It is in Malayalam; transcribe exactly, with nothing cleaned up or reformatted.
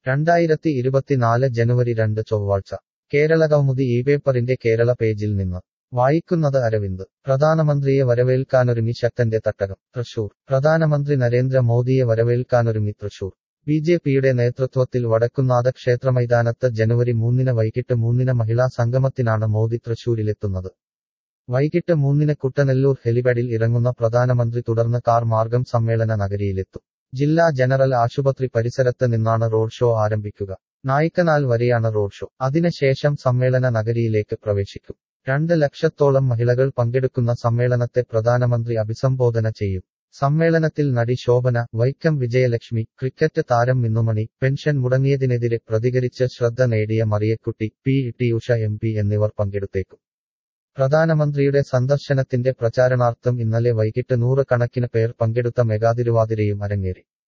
രണ്ടായിരത്തി ഇരുപത്തിനാല് ജനുവരി രണ്ട് ചൊവ്വാഴ്ച കേരളകൗമുദി ഈ പേപ്പറിന്റെ കേരള പേജിൽ നിന്ന് വായിക്കുന്നത് അരവിന്ദ് പ്രധാനമന്ത്രിയെ വരവേൽക്കാനൊരുങ്ങി ശക്തന്റെ തട്ടകം തൃശൂർ പ്രധാനമന്ത്രി നരേന്ദ്ര മോദിയെ വരവേൽക്കാനൊരുങ്ങി തൃശൂർ ബി ജെ പിയുടെ നേതൃത്വത്തിൽ വടക്കുന്നാഥ ക്ഷേത്രമൈതാനത്ത് ജനുവരി മൂന്നിന് വൈകിട്ട് മൂന്നിന് മഹിളാ സംഗമത്തിനാണ് മോദി തൃശൂരിലെത്തുന്നത്. വൈകിട്ട് മൂന്നിന് കുട്ടനെല്ലൂർ ഹെലിപാഡിൽ ഇറങ്ങുന്ന പ്രധാനമന്ത്രി തുടർന്ന് കാർ മാർഗം സമ്മേളന നഗരിയിലെത്തും. ജില്ലാ ജനറൽ ആശുപത്രി പരിസരത്ത് നിന്നാണ് റോഡ് ഷോ ആരംഭിക്കുക. നായ്ക്കനാൽ വരെയാണ് റോഡ് ഷോ. അതിനുശേഷം സമ്മേളന നഗരിയിലേക്ക് പ്രവേശിക്കും. രണ്ട് ലക്ഷത്തോളം മഹിളകൾ പങ്കെടുക്കുന്ന സമ്മേളനത്തെ പ്രധാനമന്ത്രി അഭിസംബോധന ചെയ്യും. സമ്മേളനത്തിൽ നടി ശോഭന, വൈക്കം വിജയലക്ഷ്മി, ക്രിക്കറ്റ് താരം മിന്നുമണി, പെൻഷൻ മുടങ്ങിയതിനെതിരെ പ്രതികരിച്ച് ശ്രദ്ധ നേടിയ മറിയക്കുട്ടി, P T Usha M P എന്നിവർ പങ്കെടുത്തേക്കും. പ്രധാനമന്ത്രിയുടെ സന്ദർശനത്തിന്റെ പ്രചാരണാർത്ഥം ഇന്നലെ വൈകിട്ട് നൂറ് കണക്കിന് പേർ പങ്കെടുത്ത മെഗാതിരുവാതിരയും അരങ്ങേറി.